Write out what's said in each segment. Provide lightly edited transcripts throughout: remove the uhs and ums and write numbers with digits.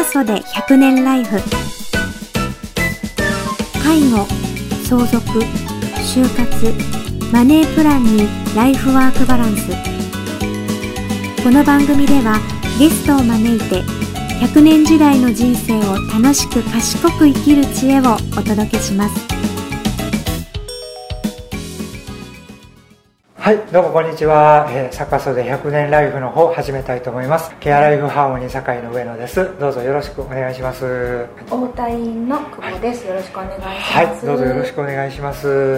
袖100年ライフ。介護、相続、就活、マネープランにライフワークバランス。この番組ではゲストを招いて100年時代の人生を楽しく賢く生きる知恵をお届けします。 はい、どうもこんにちは。作家袖100年ライフの方始めたいと思います。ケアライフハーモニー堺の上野です。どうぞよろしくお願いします。 大田院の久保です。よろしくお願いします。 はい、どうぞよろしくお願いします。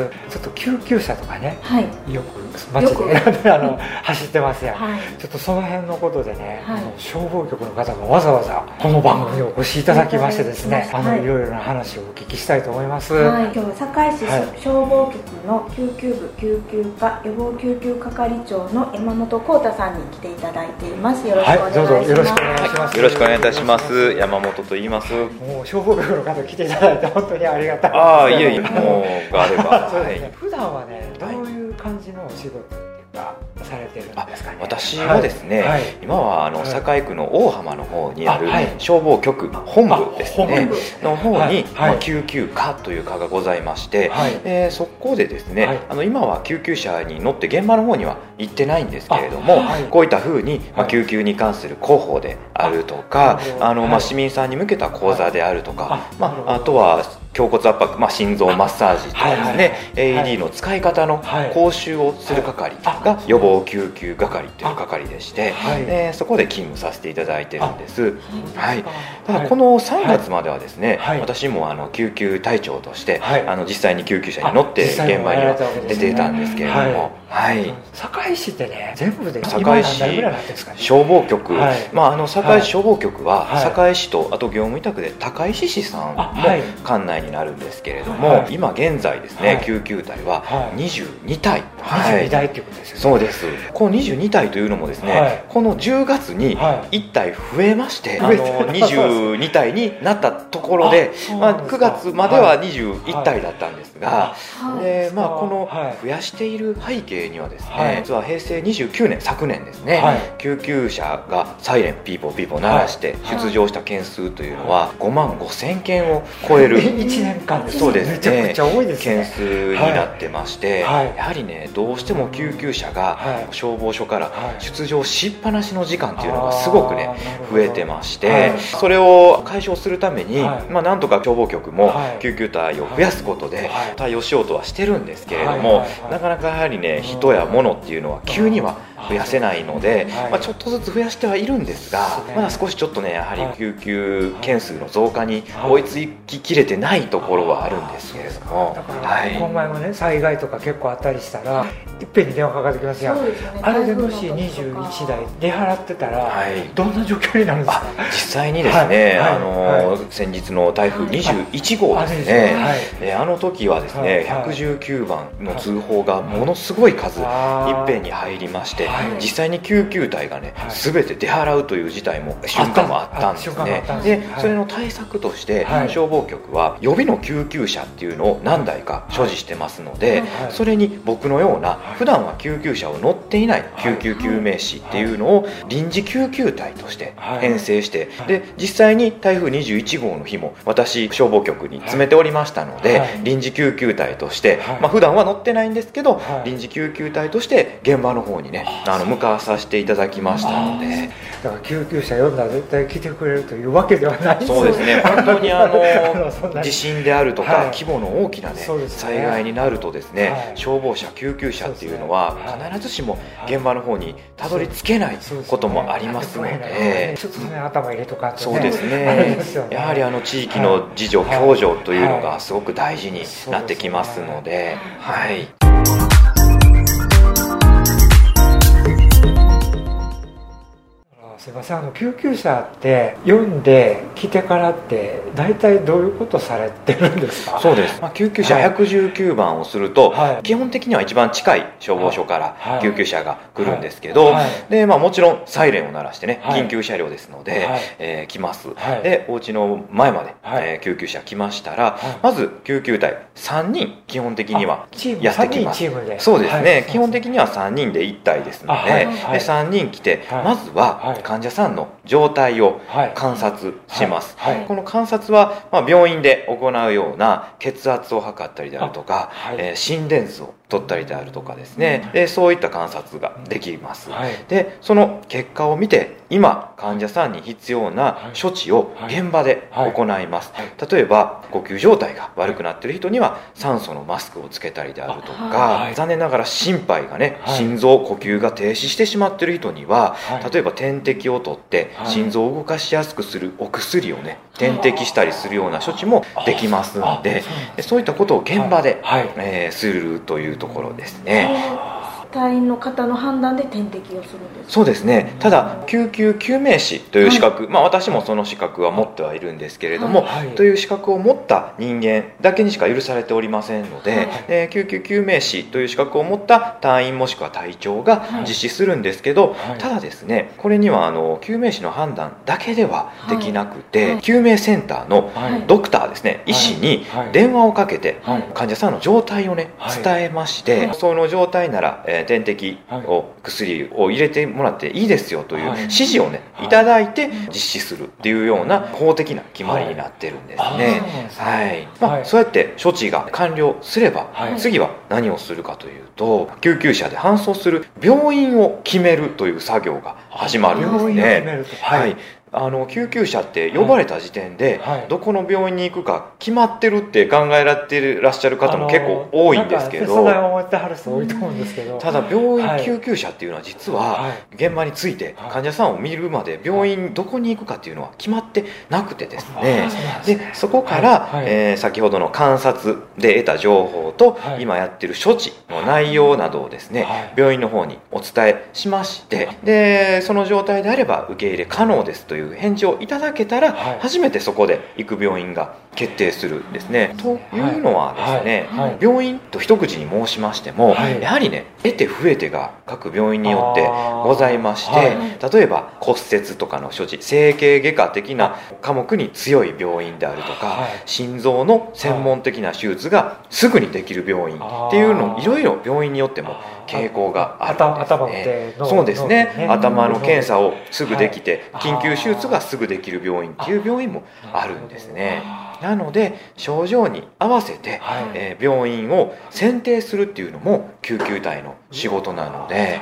ちょっと救急車とかね、はい、よく街で走ってますやん、はい、ちょっとその辺のことでね、はい、消防局の方がわざわざこの番組にお越しいただきましてですね、はい、いろいろな話をお聞きしたいと思います。 はい、今日は堺市消防局の救急部救急課予防救急係長の山本幸太さんに来ていただいています。よろしくお願いします。はい、どうぞよろしくお願いします。 よろしくお願いいたします。山本と言います。 もう消防局の方来ていただいて本当にありがたいです。 ああ、いえいえ、もうがあればそうですね、普段はね、どういう感じのお仕事っていうかされてるんですかね。 私はですね、はい、今は堺区の大浜の方にある消防局本部ですね、の方に、救急課という課がございまして、そこでですね、今は救急車に乗って現場の方には行ってないんですけれども、こういった風に、救急に関する広報であるとか、市民さんに向けた講座であるとか、あとは胸骨圧迫、心臓マッサージとかですね、AED の使い方の講習をする係が予防救急係という係でして、そこで勤務させていただいてるんです。はい、ただこの3月まではですね、私も救急隊長として、実際に救急車に乗って現場には出ていたんですけれども、 堺市ってね、全部で堺市消防局、堺市消防局は堺市とあと業務委託で高石市さんも管内になるんですけれども、今現在ですね、救急隊は22隊、 22隊っていうことですよね。 そうです。この22隊というのもですね、この10月に1隊増えまして、22隊になったところで、9月までは21隊だったんですが、この増やしている背景にはですね、実は平成29年、昨年ですね、救急車がサイレンピーポーピーポー鳴らして出場した件数というのは5万5,000件を超える 1年間で、 そうですね、 めちゃくちゃ多いですね、 件数になってまして、やはりね、どうしても救急車が消防署から出場しっぱなしの時間っていうのがすごくね増えてまして、それを解消するために、なんとか消防局も救急隊を増やすことで対応しようとはしてるんですけれども、なかなかやはりね、人や物っていうのは急には増やせないので、ちょっとずつ増やしてはいるんですが、まだ少しちょっとね、やはり救急件数の増加に追いつききれてないところはあるんですけれども、 だから今回もね、災害とか結構あったりしたらいっぺんに電話かかってきますやん。あれでもし21台出払ってたらどんな状況になるんですか。 実際にですね、先日の台風21号ですね、あの時はですね、119番の通報がものすごい数いっぺんに入りまして、実際に救急隊がね、全て出払うという事態も瞬間もあったんですね。でそれの対策として消防局は予備の救急車っていうのを何台か所持してますので、それに僕のような普段は救急車を乗っていない救急救命士っていうのを臨時救急隊として編成して、で実際に台風21号の日も私消防局に詰めておりましたので、臨時救急隊として、普段は乗ってないんですけど、臨時救急隊として現場の方にね、向かわさせていただきましたので、 だから救急車呼んだら絶対来てくれるというわけではないです。 そうですね、本当に地震であるとか、規模の大きな、災害になるとですね、消防車救急車っていうのは必ずしも現場の方にたどり着けないこともありますので、 ちょっとね、頭入れとかってね。 そうですね、やはり地域の自助共助というのがすごく大事になってきますので、 すいません、救急車って読んで来てからって大体どういうことされてるんですか。 そうです、救急車119番をすると、基本的には一番近い消防署から救急車が来るんですけど、でもちろんサイレンを鳴らしてね、緊急車両ですので、来ます。でお家の前まで、救急車来ましたら、まず救急隊3人基本的にはやってきます。そうですね、基本的には3人で1隊ですので、で3人来て、まずは患患者さんの状態を観察します。この観察は、病院で行うような血圧を測ったりであるとか、心電図を取ったりであるとかですね、でそういった観察ができます。でその結果を見て今患者さんに必要な処置を現場で行います。例えば呼吸状態が悪くなっている人には酸素のマスクをつけたりであるとか、残念ながら心肺がね、心臓呼吸が停止してしまっている人には、例えば点滴を取って心臓を動かしやすくするお薬をね点滴したりするような処置もできますので、そういったことを現場でするというところですね。 隊員の方の判断で点滴をするんですか？ そうですね。ただ救急救命士という資格、私もその資格は持ってはいるんですけれども、という資格を持った人間だけにしか許されておりませんので、救急救命士という資格を持った隊員もしくは隊長が実施するんですけど、ただですね、これには救命士の判断だけではできなくて、救命センターのドクターですね、医師に電話をかけて患者さんの状態をね伝えまして、その状態なら点滴を薬を入れてもらっていいですよという指示をねいただいて実施するっていうような法的な決まりになってるんですね。そうやって処置が完了すれば、次は何をするかというと、救急車で搬送する病院を決めるという作業が始まるんですね。救急車って呼ばれた時点でどこの病院に行くか決まってるって考えられていらっしゃる方も結構多いんですけど、ただ病院救急車っていうのは実は現場に着いて患者さんを見るまで病院どこに行くかっていうのは決まってなくてですね、でそこから先ほどの観察で得た情報と今やってる処置の内容などをですね病院の方にお伝えしまして、でその状態であれば受け入れ可能ですという返事をいただけたら初めてそこで行く病院が決定するんですね。というのはですね、病院と一口に申しましてもやはりね得て増えてが各病院によってございまして、例えば骨折とかの処置、整形外科的な科目に強い病院であるとか、心臓の専門的な手術がすぐにできる病院っていうのいろいろ病院によっても傾向があるんですね。そうですね、頭の検査をすぐできて緊急手術がすぐできる病院っていう病院もあるんですね。なので症状に合わせて、病院を選定するっていうのも救急隊の仕事なので、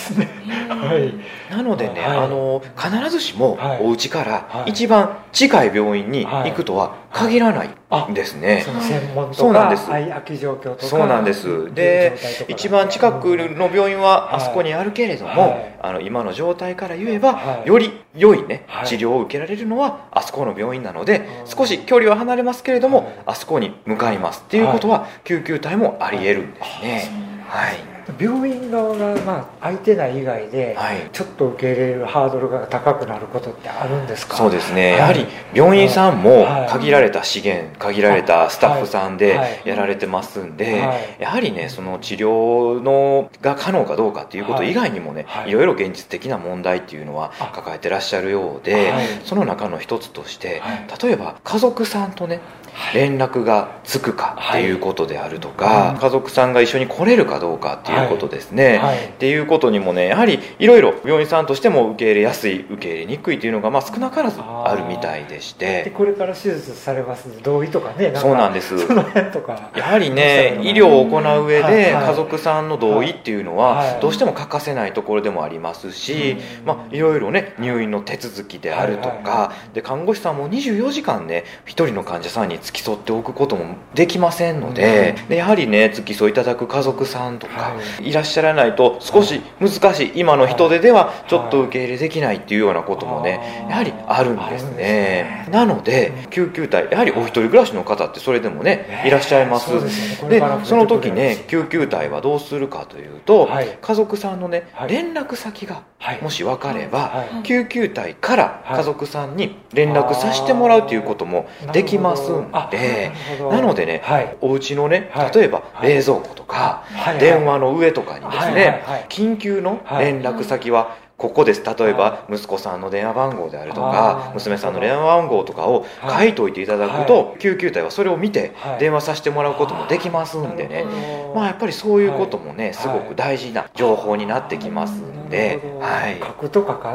なのでね、必ずしもお家から一番近い病院に行くとは限らないんですね。 専門とか空き状況とか。 そうなんです。で一番近くの病院はあそこにあるけれども、今の状態から言えばより良いね治療を受けられるのはあそこの病院なので、少し距離は離れますけれどもあそこに向かいますっていうことは救急隊もあり得るんですね。 病院側が空いてない以外でちょっと受け入れるハードルが高くなることってあるんですか？ そうですね、やはり病院さんも限られた資源、限られたスタッフさんでやられてますんで、やはりねその治療が可能かどうかっていうこと以外にもね、いろいろ現実的な問題っていうのは抱えてらっしゃるようで、その中の一つとして例えば家族さんとね連絡がつくかっていうことであるとか、家族さんが一緒に来れるかどうかっていうことですね、っていうことにもねやはりいろいろ病院さんとしても受け入れやすい受け入れにくいっていうのが少なからずあるみたいでして、 でこれから手術されますので同意とかね、 そうなんです。 その辺とかやはりね医療を行う上で家族さんの同意っていうのはどうしても欠かせないところでもありますし、いろいろね入院の手続きであるとかで、看護師さんも24時間ね一人の患者さんに付き添っておくこともできませんので、やはりね付き添いいただく家族さんとかいらっしゃらないと少し難しい、今の人手ではちょっと受け入れできないっていうようなこともねやはりあるんですね。なので救急隊やはりお一人暮らしの方ってそれでもねいらっしゃいます。でその時ね救急隊はどうするかというと、家族さんのね連絡先がもし分かれば救急隊から家族さんに連絡させてもらうということもできますんで、なのでねお家のね例えば冷蔵庫とか電話の上とかにですね緊急の連絡先はここです。例えば息子さんの電話番号であるとか娘さんの電話番号とかを書いといていただくと、救急隊はそれを見て電話させてもらうこともできますんでね、やっぱりそういうこともねすごく大事な情報になってきますんで、 書くとか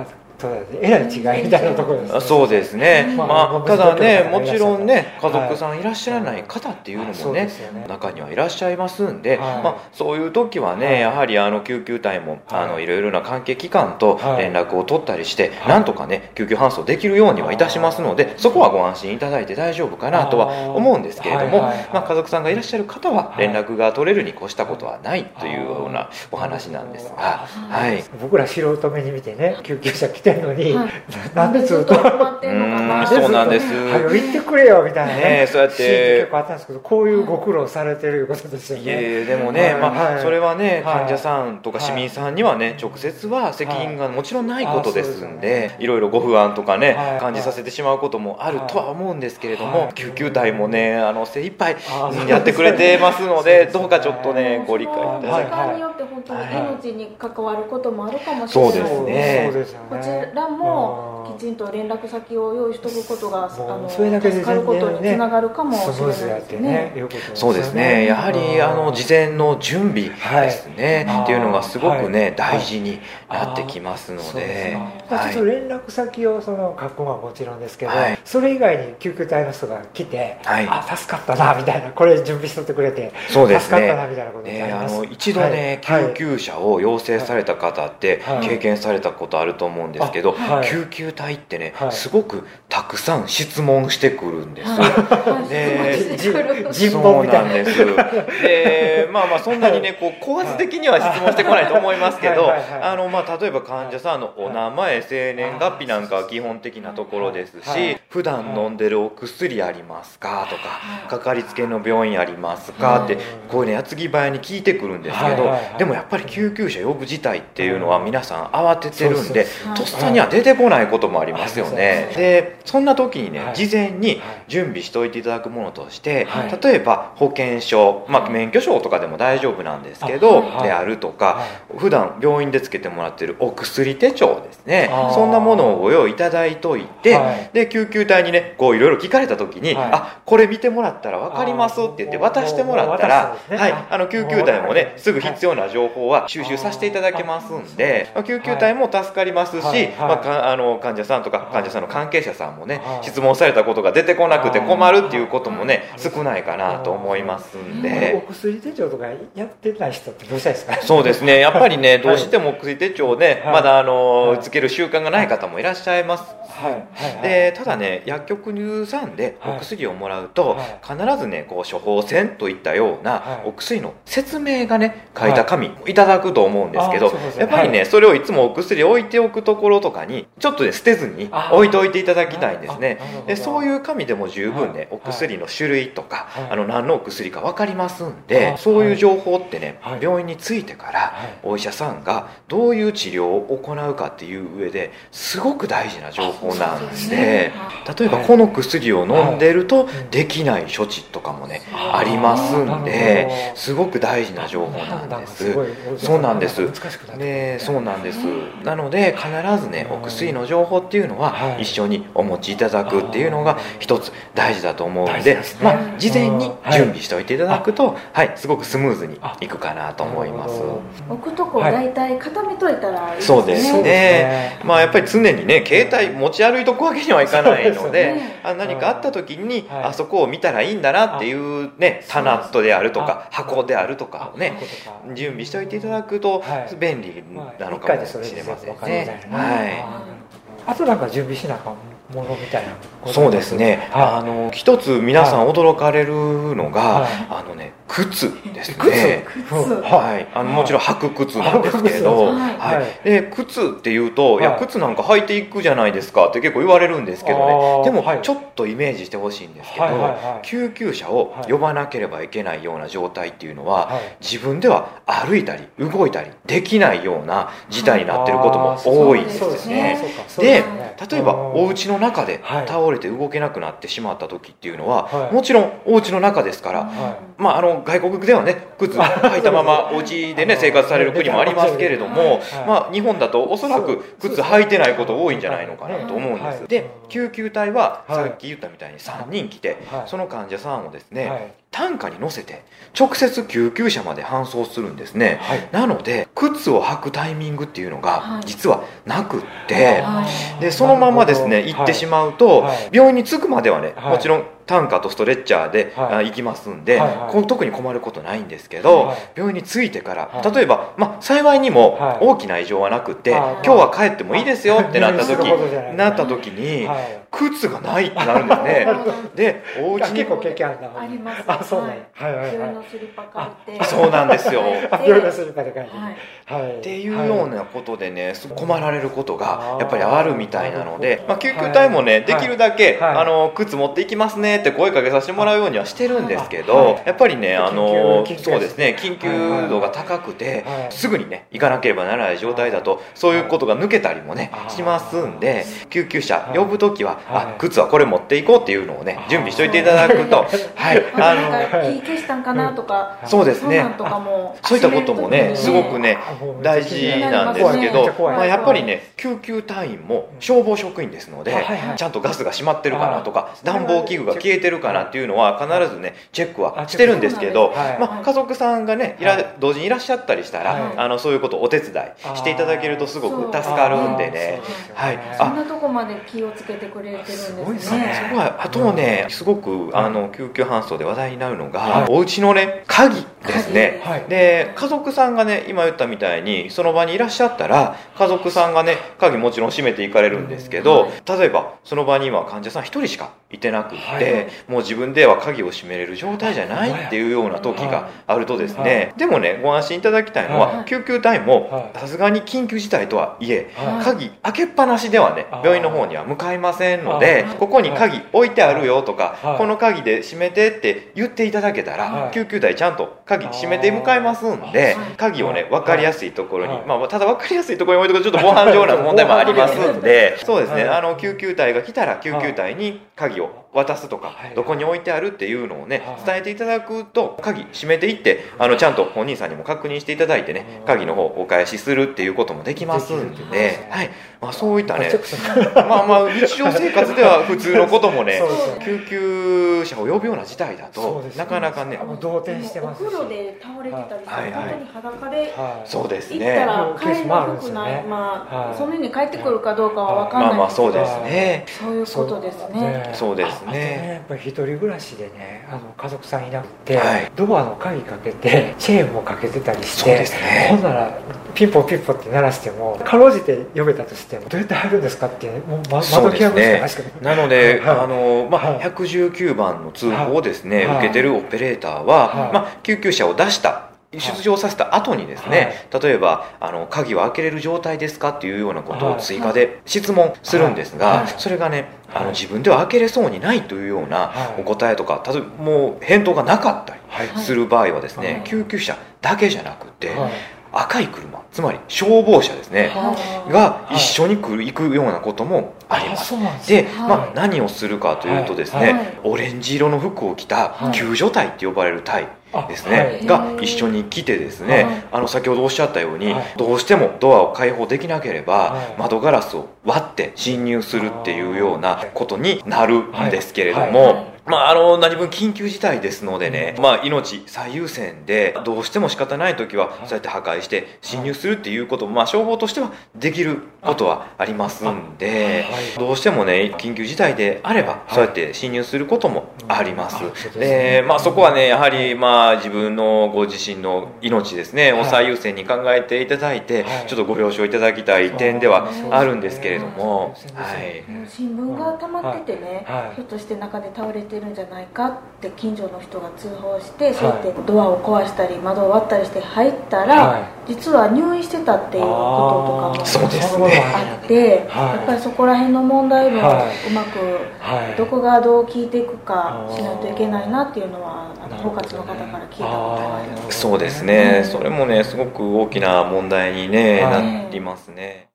えらい違いみたいなところですね。 そうですね、ただね、もちろんね、家族さんいらっしゃらない方っていうのもね、中にはいらっしゃいますんで、そういう時はね、やはり救急隊もいろいろな関係機関と連絡を取ったりして、なんとかね救急搬送できるようにはいたしますので、そこはご安心いただいて大丈夫かなとは思うんですけれども、家族さんがいらっしゃる方は連絡が取れるに越したことはないというようなお話なんですが、 僕ら素人目に見てね、救急車来てるのに、なんでずっと待ってんのかな、 そうなんです。 行ってくれよみたいなね、 そうやって結構あったんですけど、こういうご苦労されてるいうことですよね。 でもね、それはね、患者さんとか市民さんにはね、直接は責任がもちろんないことですんで、いろいろご不安とかね、感じさせてしまうこともあるとは思うんですけれども、救急隊もね、精一杯やってくれてますので、どうかちょっとねご理解いただいて、 時間によって本当に命に関わることもあるかもしれない。 そうですね。 こちらもきちんと連絡先を用意しておくことがそれだけで助かることにつながるかもしれないですね。 そうですね。やはり事前の準備ですね、っていうのがすごくね大事になってきますので、 ちょっと連絡先を書くのはもちろんですけど、それ以外に救急隊の人が来て、助かったなみたいな、これ準備しとってくれて助かったなみたいなことになります。 一度ね救急車を要請された方って経験されたことあると思うんですけど、救急隊ってねすごくたくさん質問してくるんです。そうなんです。でそんなにね高圧的には質問してこないと思いますけど、例えば患者さんのお名前、生年月日なんかは基本的なところですし、普段飲んでるお薬ありますかとか、かかりつけの病院ありますかって、こういうね矢継ぎ早に聞いてくるんですけど、でもやっぱり救急車呼ぶ自体っていうのは皆さん慌ててるんで、とっさには出てこないこともありますよね。でそんな時にね事前に準備しておいていただくものとして、例えば保険証、免許証とかでも大丈夫なんですけど、であるとか、普段病院でつけてもらってるお薬手帳ですね、そんなものをご用意いただいといて、で救急隊にねいろいろ聞かれた時に、これ見てもらったら分かりますって言って渡してもらったら、救急隊もねすぐ必要な情報は収集させていただけますんで、救急隊も助かりますし、患者さんとか患者さんの関係者さんもね質問されたことが出てこなくて困るっていうこともね少ないかなと思いますんで。 お薬手帳とかやってない人ってどうしたらいいですか？ そうですね、やっぱりねどうしてもお薬手帳をねまだつける習慣がない方もいらっしゃいます。でただね薬局さんでお薬をもらうと必ずね処方箋といったようなお薬の説明がね書いた紙いただくと思うんですけど、やっぱりねそれをいつもお薬置いておくところとかにちょっとね捨てずに置いておいていただきたいんですね。でそういう紙でも十分ねお薬の種類とか何のお薬か分かりますんで、そういう情報ってね病院に着いてからお医者さんがどういう治療を行うかっていう上ですごく大事な情報なんで、例えばこの薬を飲んでるとできない処置とかもねありますんで、すごく大事な情報なんです。そうなんです。そうなんです。なので必ずねお薬の情報っていうのは一緒にお持ちいただくっていうのが一つ大事だと思うので、事前に準備しておいていただくとすごくスムーズにいくかなと思います。 置くとこ大体固めといたらいいですね。 そうですね。やっぱり常にね携帯持ち歩いとくわけにはいかないので、何かあった時にあそこを見たらいいんだなっていうね棚であるとか箱であるとかをね準備しておいていただくと便利なのかもしれませんね。 あとなんか準備しなかものみたいな。 そうですね。一つ皆さん驚かれるのが靴ですね。もちろん履く靴なんですけど、で靴っていうといや靴なんか履いていくじゃないですかって結構言われるんですけどね。でもちょっとイメージしてほしいんですけど、救急車を呼ばなければいけないような状態っていうのは自分では歩いたり動いたりできないような事態になっていることも多いんですね。で例えばお家の中で倒れて動けなくなってしまった時っていうのはもちろんお家の中ですから、外国ではね靴履いたままお家でね生活される国もありますけれども、日本だとおそらく靴履いてないこと多いんじゃないのかなと思うんです。で救急隊はさっき言ったみたいに3人来て、その患者さんをですね担架に乗せて直接救急車まで搬送するんですね、はい、なので靴を履くタイミングっていうのが実はなくって、はい、でそのままですね行ってしまうと、はい、病院に着くまではね、はい、もちろん担架とストレッチャーで、はい、行きますんで、はい、特に困ることないんですけど、はい、病院に着いてから、はい、例えば、幸いにも大きな異常はなくて、はい、今日は帰ってもいいですよってなった時に、はい、靴がないってなるんですねでお家に結構経験あります。あ、そうね。 病院のスリッパ借りて、 そうなんですよ。 病院のスリッパで借りて、 はい、っていうようなことでね、困られることがやっぱりあるみたいなので、救急隊もね、できるだけ靴持っていきますねって声かけさせてもらうようにはしてるんですけど、やっぱりね、そうですね、緊急度が高くてすぐにね行かなければならない状態だと、そういうことが抜けたりもねしますんで、救急車呼ぶときは靴はこれ持っていこうっていうのをね準備しといていただくと、はい、 気消したんかなとか、 そうですね、そういったこともねすごくね大事なんですけど、やっぱりね救急隊員も消防職員ですので、ちゃんとガスが閉まってるかなとか暖房器具が消えてるかなっていうのは必ずねチェックはしてるんですけど、家族さんがね同時にいらっしゃったりしたら、そういうことをお手伝いしていただけるとすごく助かるんでね、 そんなとこまで気をつけてくれてるんですね。 そこはあとね、すごく救急搬送で話題になるのが、お家のね鍵ですね。で家族さんがね今言ったみたいにその場にいらっしゃったら、家族さんがね鍵もちろん閉めていかれるんですけど、例えばその場には患者さん1人しかいてなくって、もう自分では鍵を閉めれる状態じゃないっていうような時があるとですね、でもねご安心いただきたいのは、救急隊もさすがに緊急事態とはいえ鍵開けっぱなしではね病院の方には向かいませんので、ここに鍵置いてあるよとか、この鍵で閉めてって言っていただけたら、救急隊ちゃんと鍵閉めて向かいますんで、鍵をね分かりやすいところに、ただ分かりやすいところに置いておくとちょっと防犯上の問題もありますんで、そうですね、救急隊が来たら救急隊に鍵を渡すとか、どこに置いてあるっていうのをね伝えていただくと、鍵閉めていってちゃんと本人さんにも確認していただいてね、鍵の方お返しするっていうこともできますんでね、そういったね日常生活では普通のこともね救急車を呼ぶような事態だとなかなかね、 動転してますし、 お風呂で倒れてたりして、本当に裸でそうですね、 行ったら帰りの服ない、その日に帰ってくるかどうかは分かんないですけど、 そうですね、 そういうことですね。 そうですね。 やっぱり一人暮らしでね、家族さんいなくて、ドアの鍵かけてチェーンもかけてたりして、ほんならピンポンピンポンって鳴らしてもかろうじて呼べたとしてもどうやって入るんですかって、もう窓際ぐらいしかなので、119番の通報をですね、受けてるオペレーターは、救急車を出した出場させた後にですね、例えば鍵は開けれる状態ですかっていうようなことを追加で質問するんですが、それがね自分では開けれそうにないというようなお答えとか、例えばもう返答がなかったりする場合はですね、救急車だけじゃなくて赤い車、つまり消防車ですね、が一緒に行くようなこともあります。で、何をするかというとですね、オレンジ色の服を着た救助隊って呼ばれる隊ですね、が一緒に来てですね、先ほどおっしゃったように、どうしてもドアを開放できなければ窓ガラスを割って侵入するっていうようなことになるんですけれども、何分緊急事態ですのでね、命最優先でどうしても仕方ない時はそうやって破壊して侵入するっていうことも、消防としてはできることはありますんで、どうしてもね緊急事態であればそうやって侵入することもあります。で、そこはねやはり自分のご自身の命ですねを最優先に考えていただいて、ちょっとご了承いただきたい点ではあるんですけれども、 新聞が溜まっててね、ひょっとして中で倒れてるんじゃないかって近所の人が通報して、そうやってドアを壊したり窓を割ったりして入ったら、実は入院してたっていうこととかもあって、やっぱりそこら辺の問題もうまくどこがどう聞いていくかしないといけないなっていうのは包括の方から聞いたことがあります。 そうですね、それもねすごく大きな問題に、なりますね。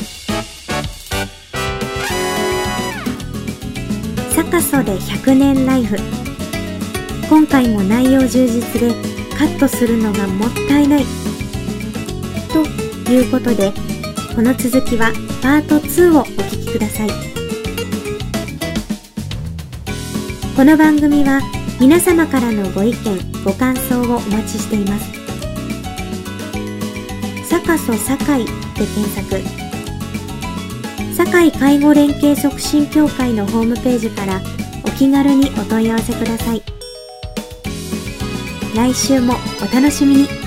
サカソで100年ライフ。今回も内容充実でカットするのがもったいないということで、この続きはパート2をお聞きください。この番組は皆様からのご意見、ご感想をお待ちしています。さかそ堺で検索。堺介護連携促進協会のホームページからお気軽にお問い合わせください。来週もお楽しみに。